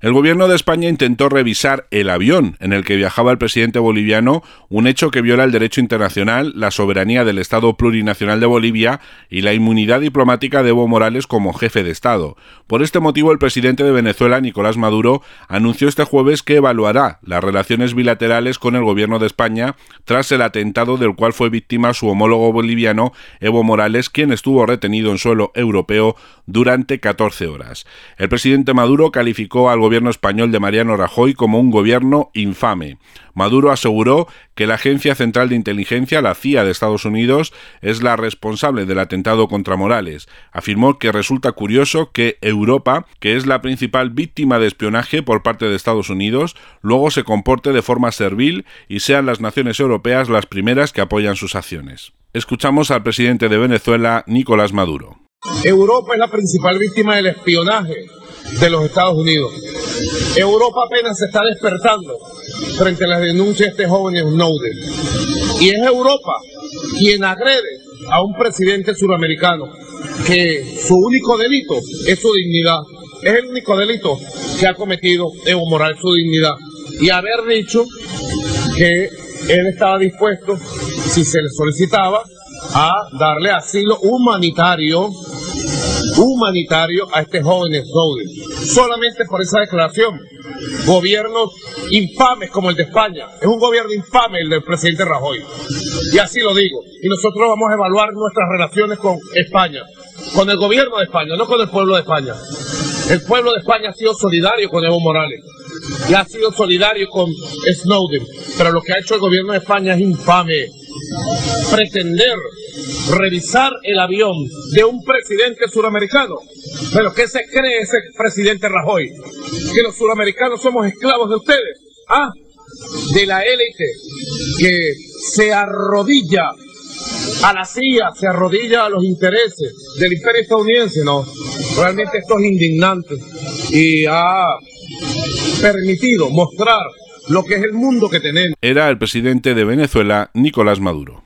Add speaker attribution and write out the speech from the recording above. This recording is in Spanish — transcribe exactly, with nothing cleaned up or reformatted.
Speaker 1: El gobierno de España intentó revisar el avión en el que viajaba el presidente boliviano, un hecho que viola el derecho internacional, la soberanía del Estado plurinacional de Bolivia y la inmunidad diplomática de Evo Morales como jefe de Estado. Por este motivo, el presidente de Venezuela, Nicolás Maduro, anunció este jueves que evaluará las relaciones bilaterales con el gobierno de España tras el atentado del cual fue víctima su homólogo boliviano, Evo Morales, quien estuvo retenido en suelo europeo durante catorce horas. El presidente Maduro calificó al gobierno español de Mariano Rajoy como un gobierno infame. Maduro aseguró que la Agencia Central de Inteligencia, la C I A de Estados Unidos, es la responsable del atentado contra Morales. Afirmó que resulta curioso que Europa, que es la principal víctima de espionaje por parte de Estados Unidos, luego se comporte de forma servil y sean las naciones europeas las primeras que apoyan sus acciones. Escuchamos al presidente de Venezuela, Nicolás Maduro.
Speaker 2: Europa es la principal víctima del espionaje de los Estados Unidos. Europa apenas se está despertando frente a las denuncias de este joven Snowden. Y es Europa quien agrede a un presidente suramericano que su único delito es su dignidad. Es el único delito que ha cometido Evo Morales, su dignidad. Y haber dicho que él estaba dispuesto, si se le solicitaba, a darle asilo humanitario humanitario a este joven Snowden. Solamente por esa declaración, gobiernos infames como el de España, es un gobierno infame el del presidente Rajoy, y así lo digo, y nosotros vamos a evaluar nuestras relaciones con España, con el gobierno de España, no con el pueblo de España. El pueblo de España ha sido solidario con Evo Morales y ha sido solidario con Snowden, pero lo que ha hecho el gobierno de España es infame. Pretender revisar el avión de un presidente suramericano. ¿Pero qué se cree ese presidente Rajoy? ¿Que los suramericanos somos esclavos de ustedes? ¿Ah? De la élite que se arrodilla a la C I A, se arrodilla a los intereses del imperio estadounidense. No, realmente esto es indignante y ha permitido mostrar lo que es el mundo que tenemos.
Speaker 1: Era el presidente de Venezuela, Nicolás Maduro.